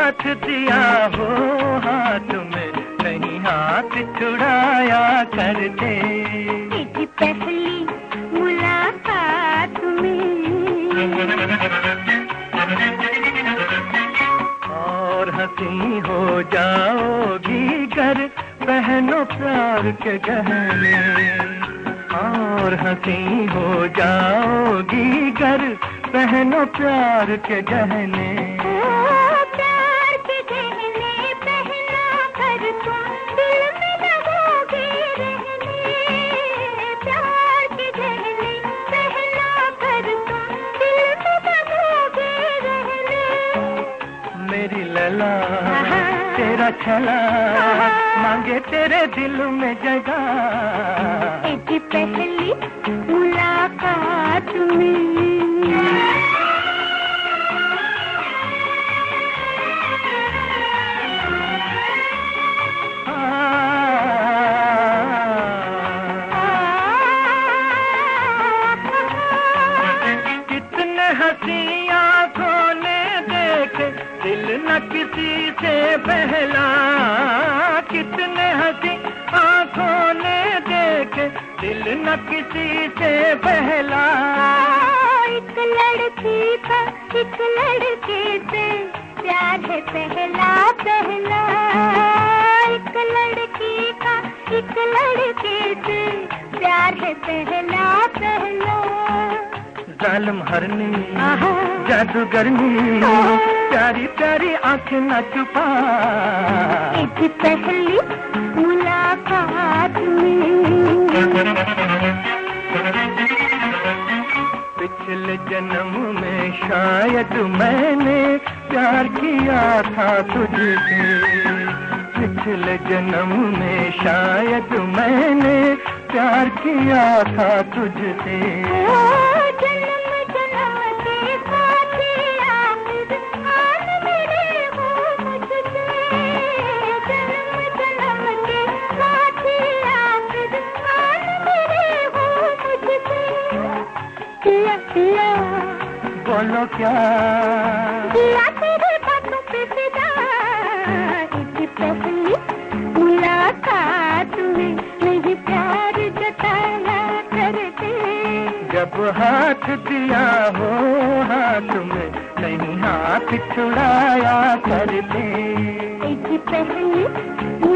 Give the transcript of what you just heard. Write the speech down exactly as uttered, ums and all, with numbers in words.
हाथ दिया हो हाथ में नहीं हाथ छुड़ाया करते। तेरी पहली मुलाकात में और हंसी हो जाओगी गर पहनो प्यार के गहने। और हंसी हो जाओगी गर पहनो प्यार के गहने। प्यार के गहने पहना कर तुम दिल में लगोगे रहने। प्यार के गहने पहना कर तुम दिल में लगोगे रहने। मेरी लला तेरा छला मांगे तेरे दिल में जगह। तेरी पहली मुलाकात में कितने हंसी आँखों ने देखे दिल न किसी से बहला। कितने हंसी आँखों ने देखे दिल न किसी से बहला। एक लड़की का एक लड़के से प्यार है पहला पहला। एक लड़की का एक लड़के से प्यार है पहला पहला। जालिम हरनी जादूगरनी प्यारी प्यारी आंखें न छुपा। एक पहली मुलाकात में पिछले जन्म में शायद मैंने प्यार किया था तुझसे। पिछले जन्म में शायद मैंने प्यार किया था तुझसे। जन्म जन्म के साथी आखिर हाल मेरे हो मुझसे। जन्म जन्म के साथी आखिर हाल मेरे हो मुझसे। किया किया बोलो क्या किया तेरे बातों पे फिदा। इतनी पहली मुलाकात में नहीं प्यार जताया करते। जब हाथ दिया हो हाथ में नहीं हाथ छुड़ाया करते। इतनी पहली